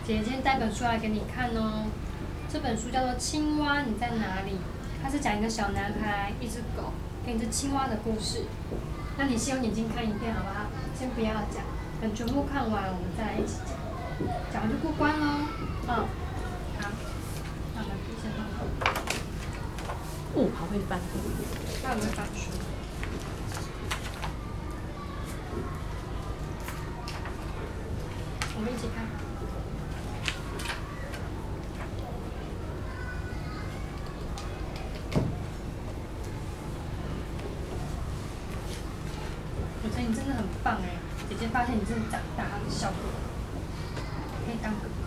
姐姐今天带本书来给你看哦。这本书叫做《青蛙你在哪里》，它是讲一个小男孩、一只狗跟一只青蛙的故事。那你先用眼睛看影片好不好？先不要讲，等全部看完我们再来一起讲。讲完就过关喽。好。那我们闭上眼。 哦，好会翻。 那我们翻书。我们一起看。我觉得你真的很棒哎，姐姐发现你真的长大了，小哥哥，可以当哥哥。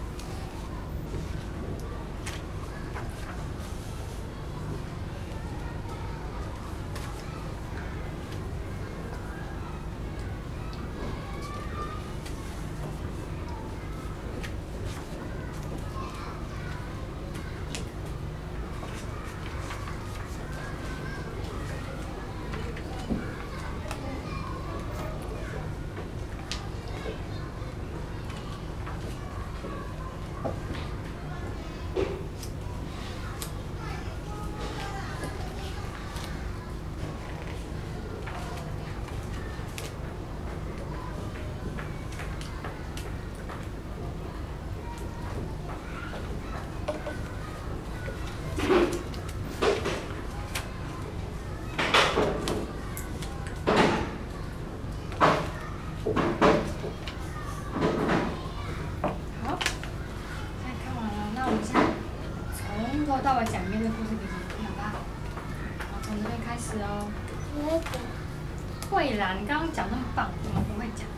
从头到尾讲一遍这故事给姐姐听，好不好？好，从这边开始哦。会啦，你刚刚讲那么棒，怎么不会讲？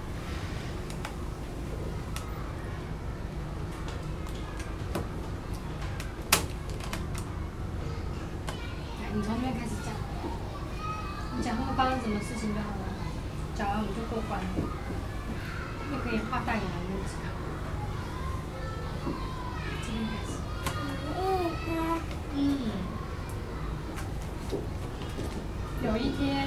来，你从这边开始讲。你讲会发生什么事情就好了。讲完我们就过关了。又可以画大眼的那种。这边开始。有一天，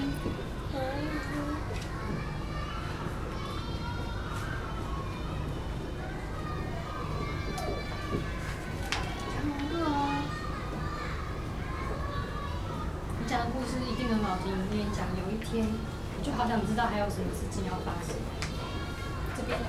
你讲的故事一定很好听。我跟你讲，有一天，我就好想知道还有什么事情要发生。这边。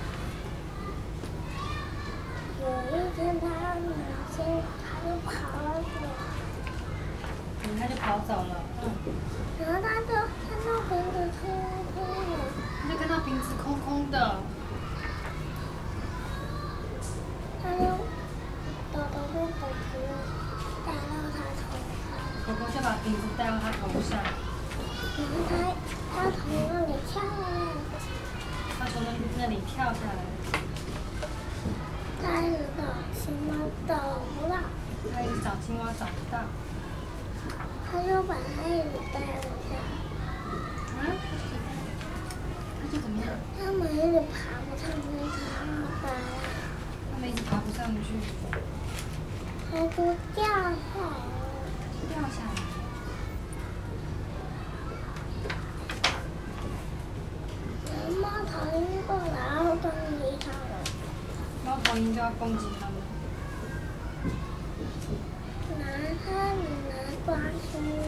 有一天，他就跑了。 他就跑走了。 然后他就看到瓶子空空的。 他就看到瓶子空空的。 他就狗狗跟狗狗带到他头上。 狗狗就把瓶子带到他头上。 然后他从那里跳下来。 他从那里跳下来。 他一直找青蛙找不到。 他一直找青蛙找不到。 他就把他一直带回家。 他就怎么样？ 他们一直爬不上去， 他们一直爬不上去。 他就掉下来了。 掉下来。 然后猫头鹰过来要攻击他们。 猫头鹰就要攻击他们。 抓青蛙。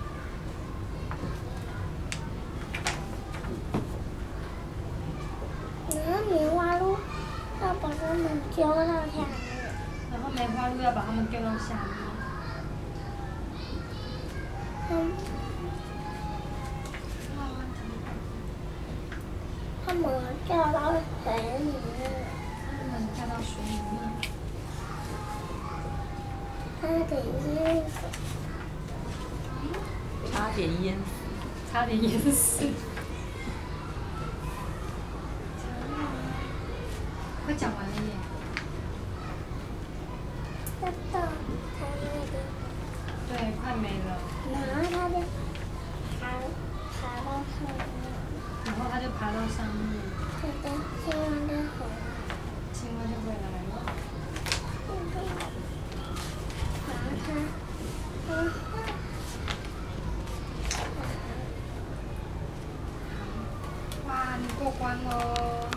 然后梅花鹿要把它们丢到下面。 然后梅花鹿要把它们丢到下面。 他们掉到水里面。 他们掉到水里面。 差点淹死。 差点淹死。快讲完了耶。 要到他那边。 对，快没了。 然后他就